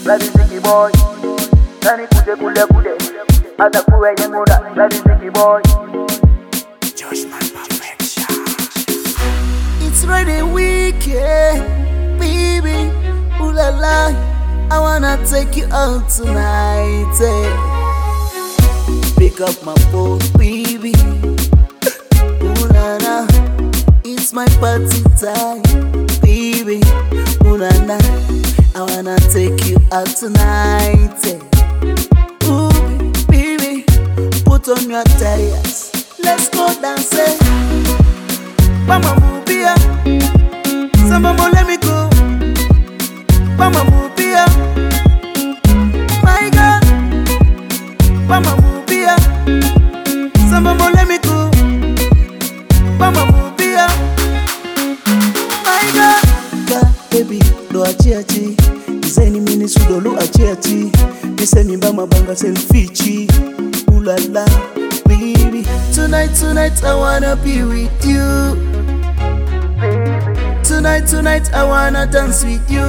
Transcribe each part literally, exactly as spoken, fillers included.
bloody sticky boy. Nani kude kule kude, ata kuwe yenguda, bloody sticky boy. Judgment perfection. It's really wicked, baby. Ooh la la, I wanna take you out tonight. Eh. Pick up my phone, baby. Ooh la la, it's my party time, baby. Ooh la la, I wanna take you out tonight. Eh. Ooh, baby, put on your tires, let's go dance. Eh. Mama mubia, samba mo let me go. Mama mubia, my God. Mama mubia, samba mo let me go. Mama mubia, my God. Ka baby, do achiachi, izeni mini sudolu achiachi. Nisemi bama banga selfie. Ooh la la, baby. Tonight, tonight I wanna be with you. Tonight, tonight I wanna dance with you.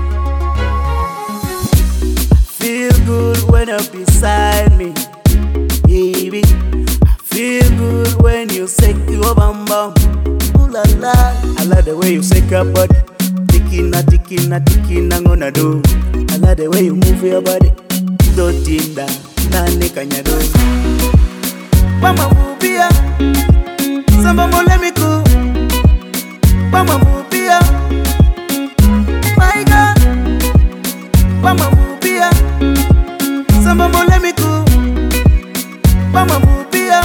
Feel good when you're beside me, baby. I feel good when you shake your bum bum. Ooh la la, I like the way you shake your body. Tikina, tikina, tikina, gonna do. I like the way you move your body. Do tinda, nani kanyado. Mama mubia, samba mo let me go. Mama mubia, my God. Mama mubia, samba mo let me go. Mama mubia,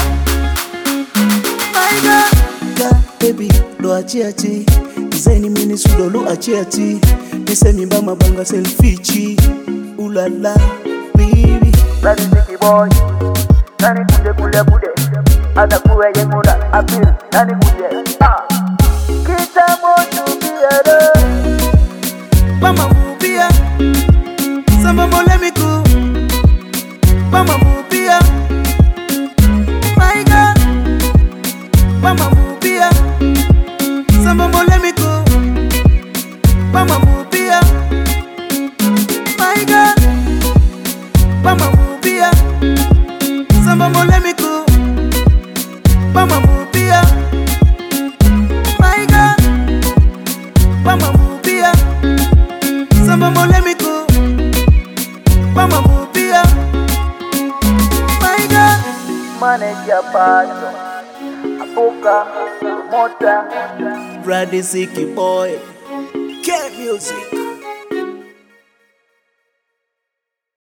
my God. Ka baby, do achiachi, izeni mini sudolu achiachi. Nisemi bama banga selfie. Ooh la la, baby. Bloody sticky boy. Nani kude kule kude, ata kuwe yenguda, apil. Nani kude, ah. Kita motu biara. Mama mubia, samba mo let me go. Mama mubia, my God. Mama mubia, samba mo let me go. Mama mubia, my God. Mama mubia, samba mo let me go. Mama mubia, my God. Mama mubia, samba mo let me go. Mama mubia, my God. Manage your passion. Apuka, mota. Brady Ziki boy, K music.